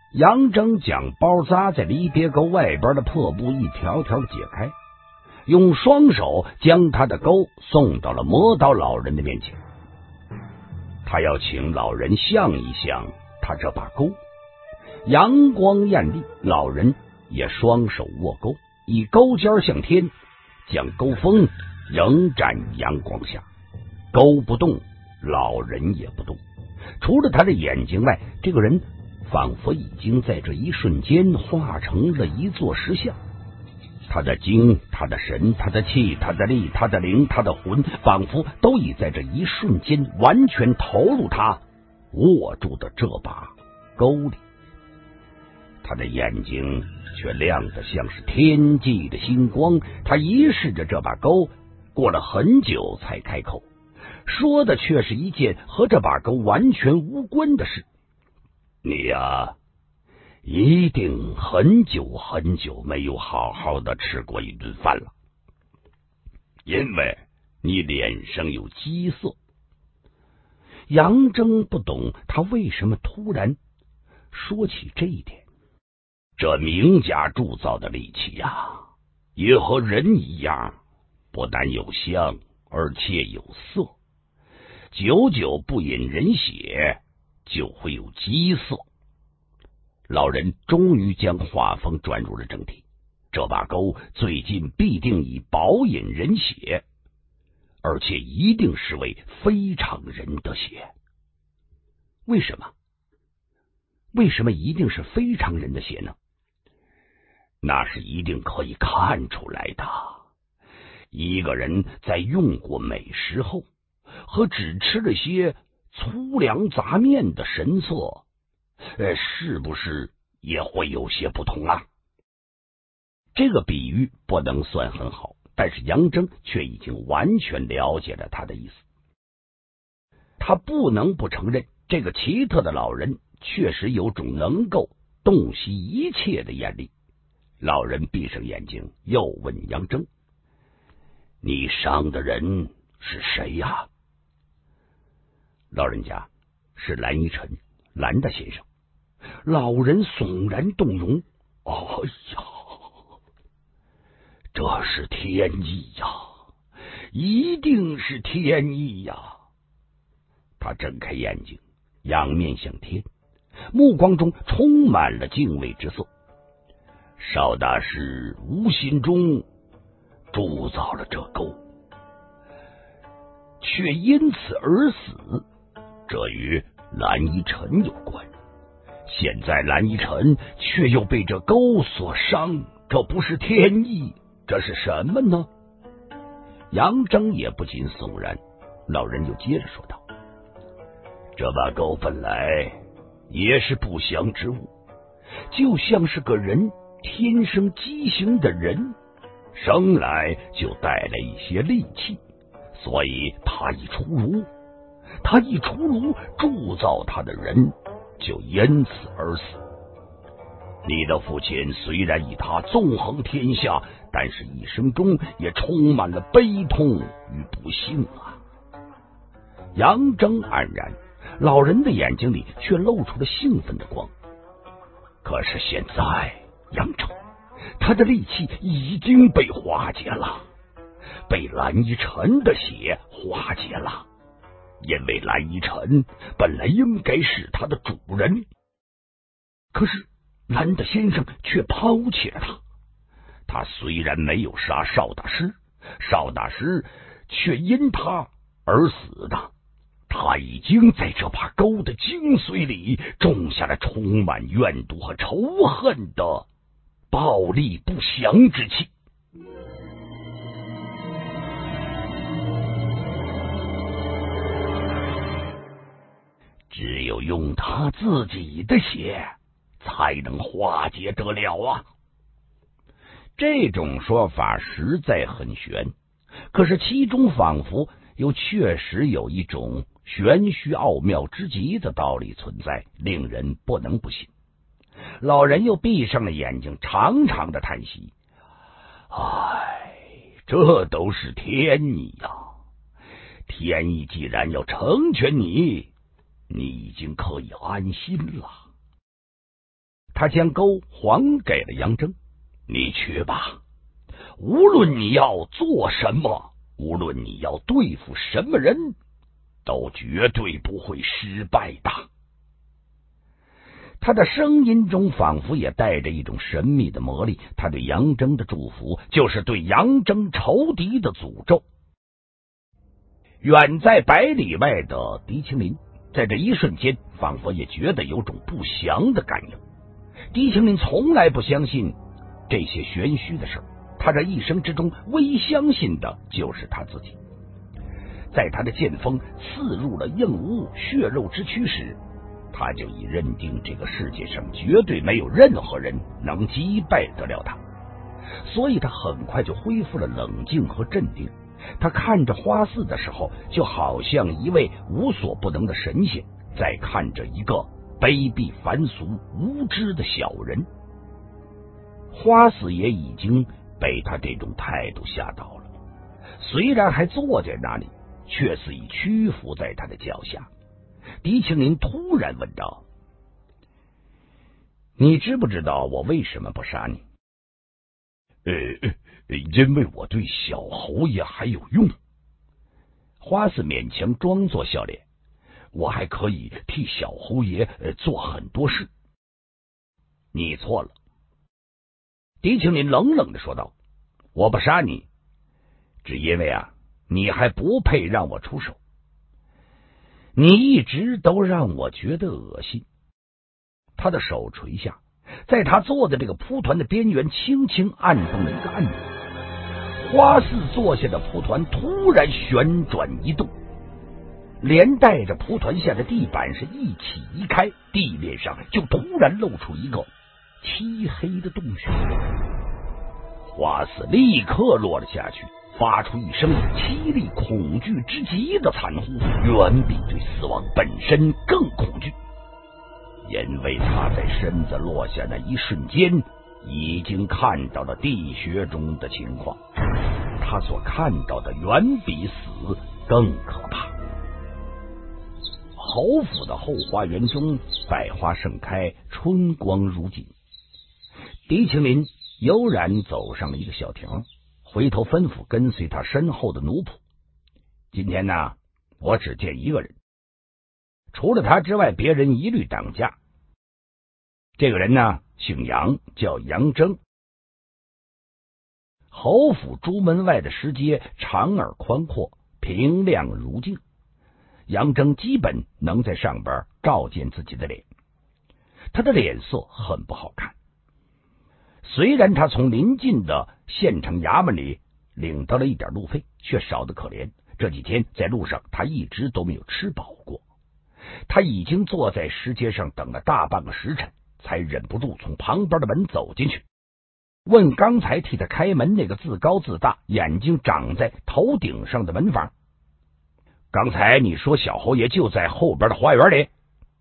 杨征将包扎在离别钩外边的破布一条条解开，用双手将他的钩送到了磨刀老人的面前。他要请老人想一想他这把钩。阳光艳丽，老人也双手握钩，以钩尖向天，将钩锋仍站于阳光下。钩不动，老人也不动，除了他的眼睛外，这个人仿佛已经在这一瞬间化成了一座石像。他的精，他的神，他的气，他的力，他的灵，他的魂，仿佛都已在这一瞬间完全投入他握住的这把钩里。他的眼睛却亮得像是天际的星光，他遗失着这把钩，过了很久才开口，说的却是一件和这把钩完全无关的事。你呀，一定很久很久没有好好的吃过一顿饭了，因为你脸上有饥色。杨征不懂他为什么突然说起这一点。这名家铸造的利器呀，也和人一样，不但有香，而且有色。久久不饮人血，就会有饥色。老人终于将话锋转入了正题，这把钩最近必定已饱饮人血，而且一定是为非常人的血。为什么？为什么一定是非常人的血呢？那是一定可以看出来的。一个人在用过美食后，和只吃了些粗粮杂面的神色，是不是也会有些不同啊？这个比喻不能算很好，但是杨征却已经完全了解了他的意思。他不能不承认，这个奇特的老人确实有种能够洞悉一切的眼力。老人闭上眼睛，又问杨征：“你伤的人是谁呀？”老人家是蓝依晨，蓝大先生。老人悚然动容：“哎呀，这是天意呀，一定是天意呀！”他睁开眼睛，仰面向天，目光中充满了敬畏之色。邵大师无心中铸造了这钩，却因此而死，这与蓝依晨有关。现在蓝依晨却又被这钩所伤，这不是天意，这是什么呢？杨征也不禁悚然。老人又接着说道：“这把钩本来也是不祥之物，就像是个人天生畸形的人，生来就带来一些戾气，所以他一出炉，铸造他的人就因此而死。你的父亲虽然以他纵横天下，但是一生中也充满了悲痛与不幸啊。”杨征黯然，老人的眼睛里却露出了兴奋的光。可是现在杨征，他的戾气已经被化解了，被蓝依晨的血化解了，因为蓝依晨本来应该是他的主人，可是蓝大先生却抛弃了他。他虽然没有杀邵大师，邵大师却因他而死的。他已经在这把钩的精髓里种下了充满怨毒和仇恨的暴力不祥之气。只有用他自己的血才能化解得了啊！这种说法实在很玄，可是其中仿佛又确实有一种玄虚奥妙之极的道理存在，令人不能不信。老人又闭上了眼睛，长长的叹息：“唉，这都是天意呀！天意既然要成全你，你已经可以安心了。” 他将钩还给了杨征。你去吧，无论你要做什么，无论你要对付什么人，都绝对不会失败的。他的声音中仿佛也带着一种神秘的魔力，他对杨征的祝福就是对杨征仇敌的诅咒。远在100里外的狄青林在这一瞬间仿佛也觉得有种不祥的感应。狄青林从来不相信这些玄虚的事，他这一生之中唯一相信的就是他自己。在他的剑锋刺入了硬物血肉之躯时，他就已认定这个世界上绝对没有任何人能击败得了他，所以他很快就恢复了冷静和镇定。他看着花四的时候，就好像一位无所不能的神仙在看着一个卑鄙凡俗无知的小人。花四也已经被他这种态度吓到了，虽然还坐在那里，却是已屈服在他的脚下。狄青林突然问道：你知不知道我为什么不杀你？ 因为我对小侯爷还有用。 花四勉强装作笑脸， 我还可以替小侯爷做很多事。 你错了。狄青林冷冷的说道：我不杀你，只因为你还不配让我出手。你一直都让我觉得恶心。他的手垂下，在他坐的这个蒲团的边缘轻轻按动了一个按钮。花四坐下的蒲团突然旋转一动，连带着蒲团下的地板是一起一开，地面上就突然露出一个漆黑的洞穴。花四立刻落了下去，发出一声凄厉恐惧之极的惨呼，远比对死亡本身更恐惧，因为他在身子落下那一瞬间已经看到了地穴中的情况，他所看到的远比死更可怕。侯府的后花园中百花盛开，春光如锦。狄青林悠然走上了一个小亭，回头吩咐跟随他身后的奴仆：今天呢，我只见一个人，除了他之外，别人一律挡驾。这个人呢，姓杨，叫杨征。侯府朱门外的石阶长而宽阔，平亮如镜，杨征基本能在上边照见自己的脸。他的脸色很不好看，虽然他从临近的县城衙门里领到了一点路费，却少得可怜。这几天在路上，他一直都没有吃饱过。他已经坐在石阶上等了大半个时辰，才忍不住从旁边的门走进去，问刚才替他开门那个自高自大、眼睛长在头顶上的门房：刚才你说小侯爷就在后边的花园里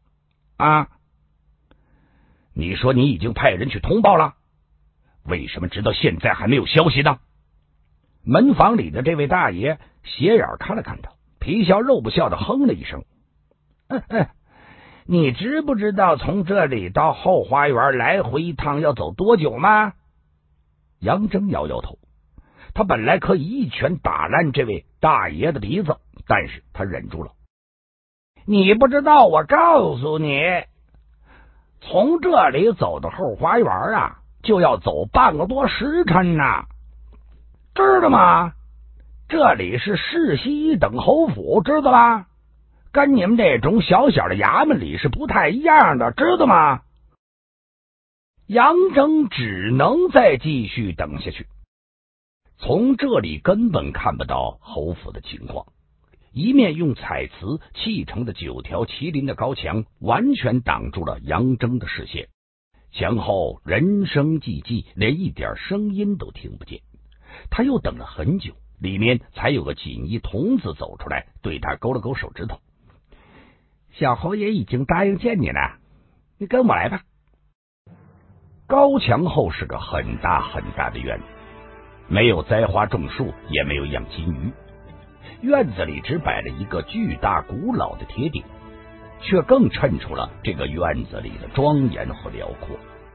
你说你已经派人去通报了，为什么直到现在还没有消息呢？门房里的这位大爷斜眼看了看他，皮笑肉不笑的哼了一声：你知不知道从这里到后花园来回一趟要走多久吗？杨征摇摇头，他本来可以一拳打烂这位大爷的鼻子，但是他忍住了。你不知道，我告诉你，从这里走到后花园就要走半个多时辰呢，知道吗？这里是世袭等侯府，知道吧？跟你们这种小小的衙门里是不太一样的，知道吗？杨征只能再继续等下去。从这里根本看不到侯府的情况，一面用彩瓷砌成的9条麒麟的高墙完全挡住了杨征的视线，墙后人声寂寂，连一点声音都听不见。他又等了很久，里面才有个锦衣童子走出来，对他勾了勾手指头：小侯爷已经答应见你了，你跟我来吧。高墙后是个很大很大的院子，没有栽花种树，也没有养金鱼。院子里只摆了一个巨大古老的铁鼎，却更衬出了这个院子里的庄严和辽阔。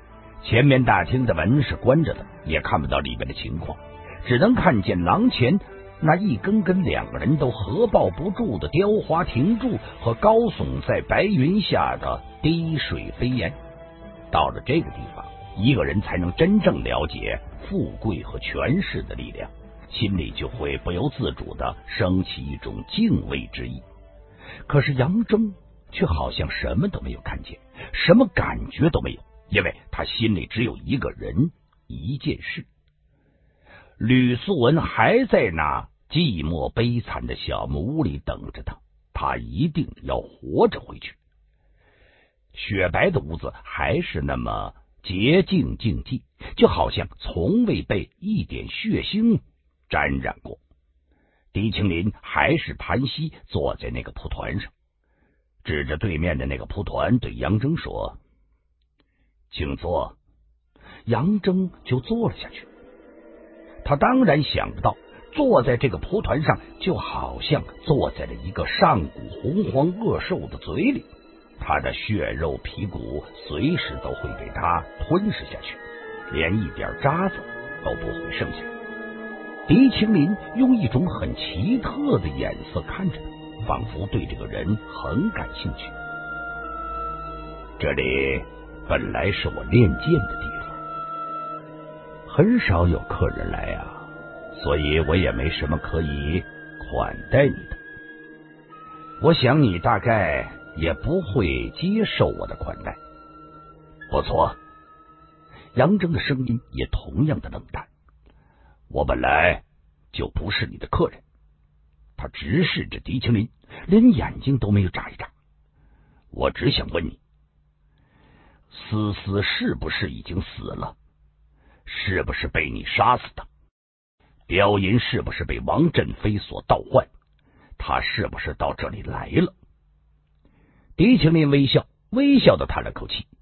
前面大厅的门是关着的，也看不到里面的情况，只能看见廊前那一根根两个人都合抱不住的雕花亭柱和高耸在白云下的滴水飞檐。到了这个地方，一个人才能真正了解富贵和权势的力量，心里就会不由自主地升起一种敬畏之意。可是杨征却好像什么都没有看见，什么感觉都没有，因为他心里只有一个人，一件事。吕素文还在那寂寞悲惨的小木屋里等着他，他一定要活着回去。雪白的屋子还是那么洁净静寂，就好像从未被一点血腥沾染过。狄青林还是盘膝坐在那个蒲团上，指着对面的那个蒲团对杨征说：“请坐。”杨征就坐了下去。他当然想不到，坐在这个蒲团上就好像坐在了一个上古洪荒恶兽的嘴里，他的血肉皮骨随时都会被他吞噬下去，连一点渣子都不会剩下。狄青林用一种很奇特的眼色看着他，仿佛对这个人很感兴趣。这里本来是我练剑的地方，很少有客人来啊，所以我也没什么可以款待你的。我想你大概也不会接受我的款待。 不错。 杨征的声音也同样的冷淡。 我本来就不是你的客人。 他直视着狄青林，连眼睛都没有眨一眨。 我只想问你，思思是不是已经死了？是不是被你杀死的？雕银是不是被王振飞所盗换？他是不是到这里来了？ 狄青林微笑，微笑的叹了口气。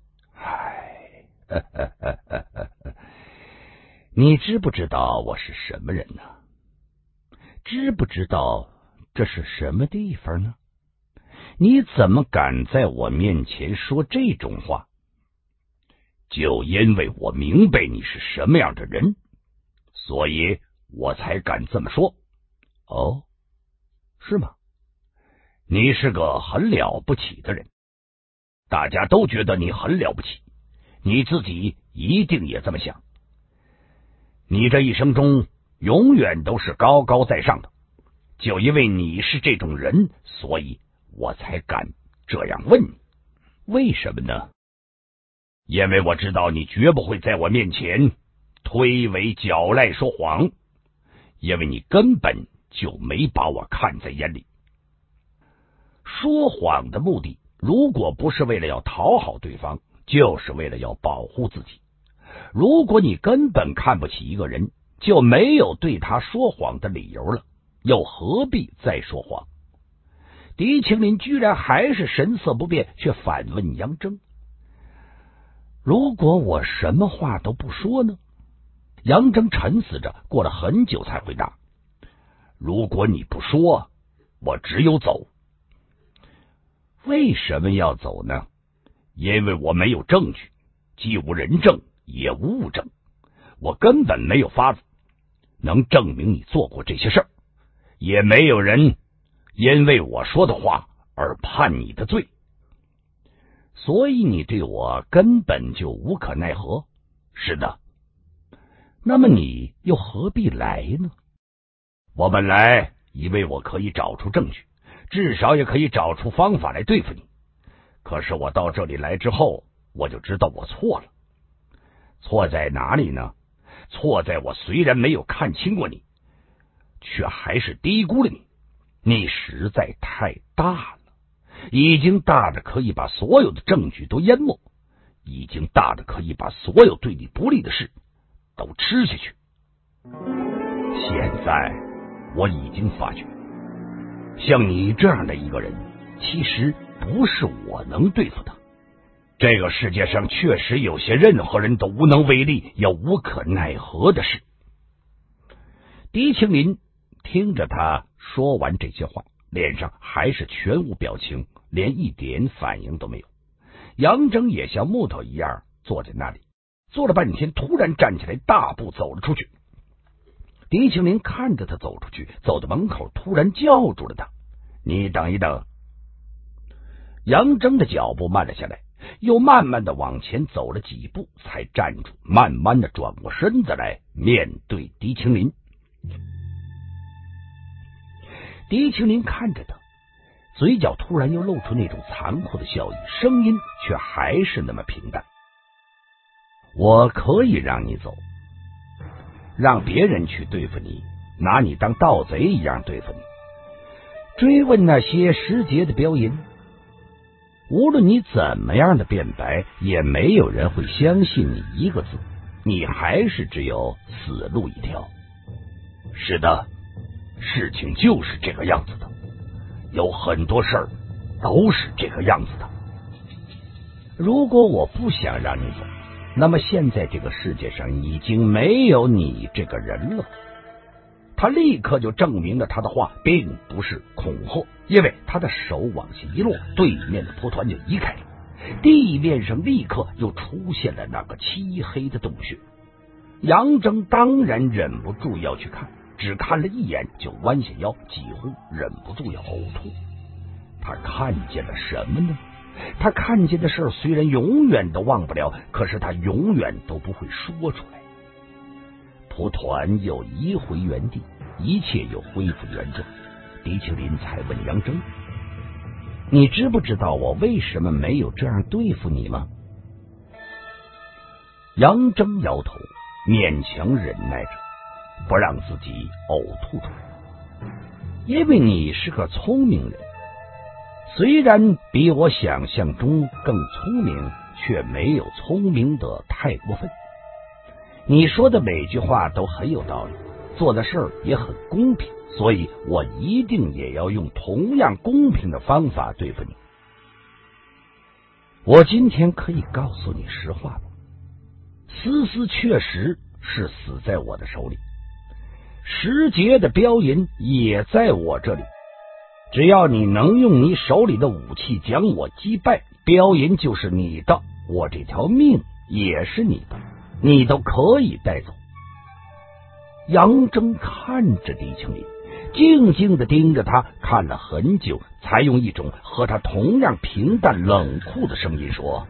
你知不知道我是什么人呢？知不知道这是什么地方呢？你怎么敢在我面前说这种话？ 就因为我明白你是什么样的人，所以我才敢这么说。 哦，是吗？ 你是个很了不起的人，大家都觉得你很了不起，你自己一定也这么想。你这一生中永远都是高高在上的，就因为你是这种人，所以我才敢这样问你。 为什么呢？ 因为我知道你绝不会在我面前推诿狡赖说谎，因为你根本就没把我看在眼里。 说谎的目的，如果不是为了要讨好对方，就是为了要保护自己。如果你根本看不起一个人，就没有对他说谎的理由了，又何必再说谎？狄青林居然还是神色不变，却反问杨征：如果我什么话都不说呢？杨征沉思着，过了很久才回答： 如果你不说，我只有走。 为什么要走呢？ 因为我没有证据，既无人证也无物证，我根本没有法子能证明你做过这些事儿，也没有人因为我说的话而判你的罪。 所以你对我根本就无可奈何。 是的。 那么你又何必来呢？ 我本来以为我可以找出证据，至少也可以找出方法来对付你。可是我到这里来之后，我就知道我错了。错在哪里呢？错在我虽然没有看清过你，却还是低估了你。你实在太大了，已经大的可以把所有的证据都淹没，已经大的可以把所有对你不利的事都吃下去。现在我已经发觉，像你这样的一个人，其实不是我能对付的。这个世界上确实有些任何人都无能为力也无可奈何的事。 狄青林听着他说完这些话，脸上还是全无表情，连一点反应都没有。杨征也像木头一样坐在那里， 坐了半天，突然站起来，大步走了出去。狄青林看着他走出去，走到门口，突然叫住了他：“你等一等！”杨征的脚步慢了下来，又慢慢的往前走了几步，才站住，慢慢的转过身子来，面对狄青林。狄青林看着他，嘴角突然又露出那种残酷的笑意，声音却还是那么平淡：“我可以让你走，让别人去对付你，拿你当盗贼一样对付你，追问那些时节的标银。无论你怎么样的辩白，也没有人会相信你一个字，你还是只有死路一条。是的，事情就是这个样子的，有很多事儿都是这个样子的。如果我不想让你走，那么现在这个世界上已经没有你这个人了。”他立刻就证明了他的话并不是恐吓，因为他的手往下一落，对面的蒲团就移开了，地面上立刻又出现了那个漆黑的洞穴。杨征当然忍不住要去看，只看了一眼就弯下腰，几乎忍不住要呕吐。他看见了什么呢？他看见的事虽然永远都忘不了，可是他永远都不会说出来。蒲团又移回原地，一切又恢复原状。狄青林才问杨征：“你知不知道我为什么没有这样对付你吗？”杨征摇头，勉强忍耐着不让自己呕吐出来。因为你是个聪明人，虽然比我想象中更聪明，却没有聪明的太过分。你说的每句话都很有道理，做的事儿也很公平，所以我一定也要用同样公平的方法对付你。我今天可以告诉你实话吗？思思确实是死在我的手里，时节的标银也在我这里。只要你能用你手里的武器将我击败，标银就是你的，我这条命也是你的，你都可以带走。杨征看着狄青林，静静地盯着他看了很久，才用一种和他同样平淡冷酷的声音说：“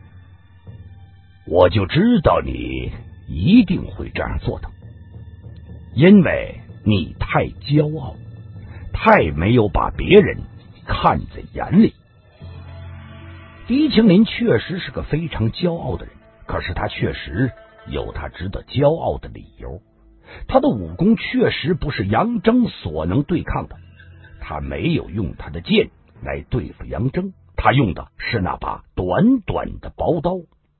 我就知道你一定会这样做的，因为你太骄傲，太没有把别人看在眼里。”狄青林确实是个非常骄傲的人，可是他确实有他值得骄傲的理由。他的武功确实不是杨征所能对抗的，他没有用他的剑来对付杨征，他用的是那把短短的薄刀。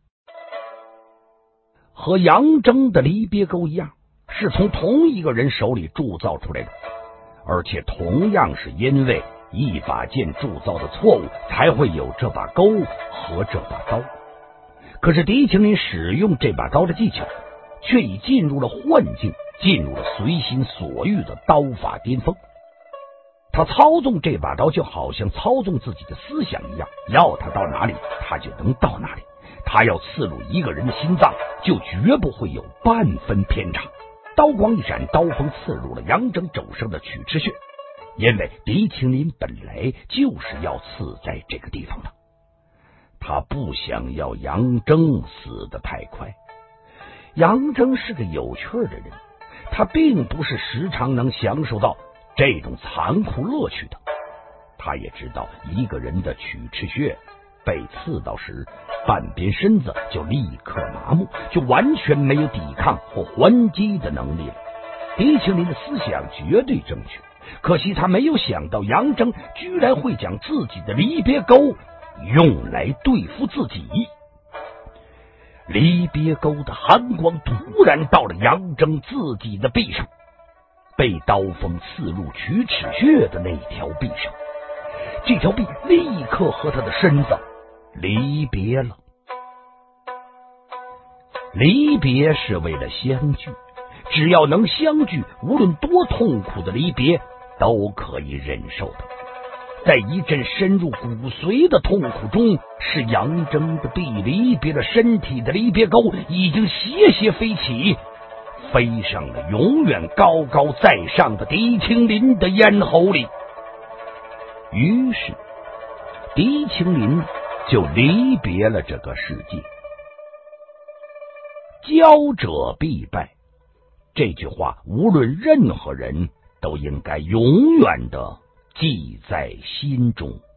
和杨征的离别钩一样，是从同一个人手里铸造出来的，而且同样是因为一把剑铸造的错误，才会有这把钩和这把刀。可是狄青林使用这把刀的技巧却已进入了幻境，进入了随心所欲的刀法巅峰。他操纵这把刀就好像操纵自己的思想一样，要他到哪里他就能到哪里，他要刺入一个人的心脏就绝不会有半分偏差。刀光一闪，刀锋刺入了杨征肘上的曲池穴，因为狄青林本来就是要刺在这个地方的。他不想要杨征死得太快。杨征是个有趣的人，他并不是时常能享受到这种残酷乐趣的。他也知道一个人的曲池穴被刺到时，半边身子就立刻麻木，就完全没有抵抗或还击的能力了。狄青林的思想绝对正确，可惜他没有想到杨征居然会将自己的离别钩用来对付自己。离别钩的寒光突然到了杨征自己的臂上，被刀锋刺入曲池穴的那条臂上，这条臂立刻和他的身子离别了。离别是为了相聚，只要能相聚，无论多痛苦的离别都可以忍受的。在一阵深入骨髓的痛苦中， 是杨征的臂离别了身体的离别钩已经斜斜飞起，飞上了永远高高在上的狄青林的咽喉里。于是狄青林就离别了这个世界。骄者必败，这句话无论任何人都应该永远的记在心中。